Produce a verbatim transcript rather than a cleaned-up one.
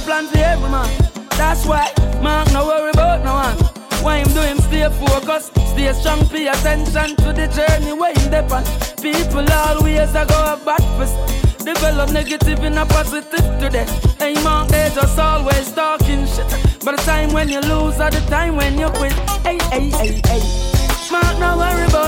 plan for every man. That's why Mark no worry about no one. Why him do him stay focused, stay strong, pay attention to the journey where him depend. People always a go a bad first. Develop negative in a positive today. Hey Mark, they just always talking shit. But the time when you lose are the time when you quit. Hey, hey, hey, hey. Mark no worry about